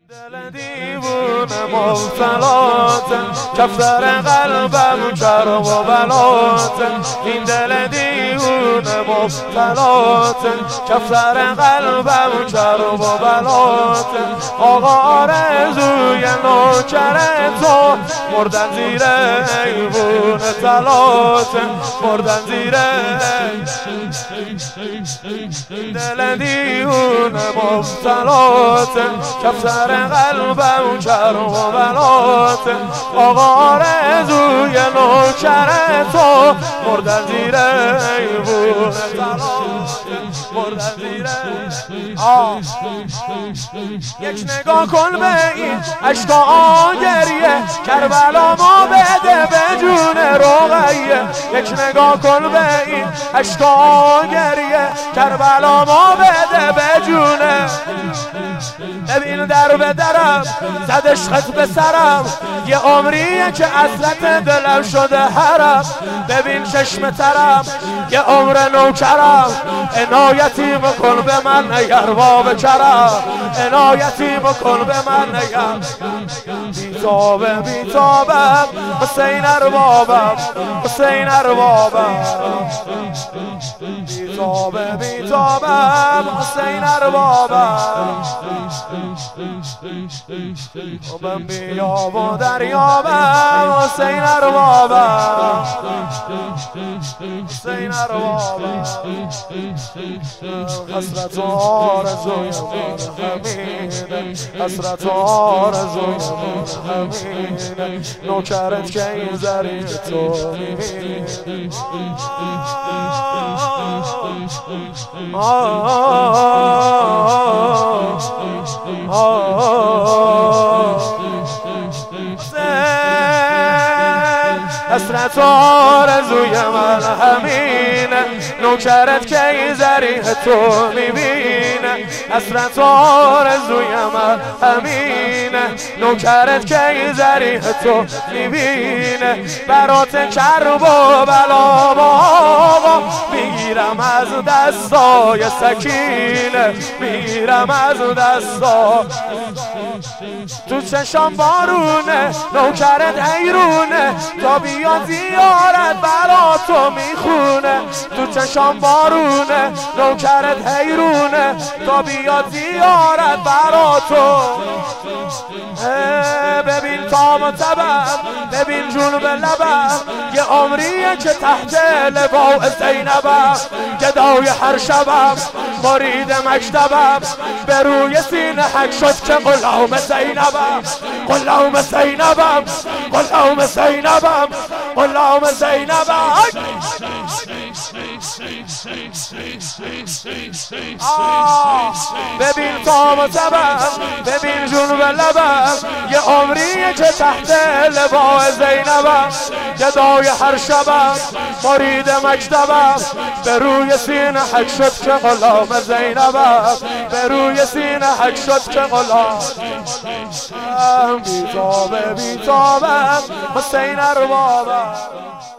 دل دیوونه مبتلاته کفتر قلبم کرب و بلاته این دل دیوونه مبتلاته کفتر قلبم کرب و بلاته آقا آرزوی نوکر تو مردن زیر ایوون تلاته مردن زیر دل دیوونه مبتلاته کفتر قلبم کرب و بلاته آقا آرزوی نوکر تو مردن زیر ایوون تلاته مردن زیر یک نگاه کن به این عشق آگریه کربلا ما بده به جون رقیه یک نگاه کن به این عشق آگریه کربلا ما بده به جونه ببین در به درم زد عشقت به سرم یه عمریه که حسرت دلم شده حرم ببین چشم ترم یه عمر نوکرم عنایتی بکن به من نگر باب کرم عنایتی بکن به من نگر بیتابم بیتابم حسین اربابم حسین اربابم بیتابم بیتابم حسین اربابم من بیاب و دریابم حسین اربابم حسین اربابم حسرت آرزوی من همینه حسرت آرزوی من همینه نوکرت که این زری تو میبینه حسرت آرزوی من همینه نوکرت که این زریح تو میبینه حسرت آرزوی من همینه نوکرت که این زریح تو میبینه برات کرب و بلا آقا میگیرم از دستای سکینه میگیرم از دستا تو چشم بارونه نوکرت حیرونه تا بیاد زیارت برا تو میخونه تو چشم بارونه نوکرت حیرونه تا بیاد زیارت برا تو ببین تام و تبم ببین جنوب لبم یه عمریه که تحت لواء زینبم گدای هر شبم مرید مکتبم به روی سینه حک شد که غلام زینبم غلام زینبم غلام زینبم غلام زینبم ببین تام و تبم ببین جنوب لبم یه عمریه که تحت لواء زینبم گدای هر شبم مرید مکتبم به روی سینه حک شد که غلام زینبم به روی سینه حک شد که غلام بیتابه بیتابم حسین اربابم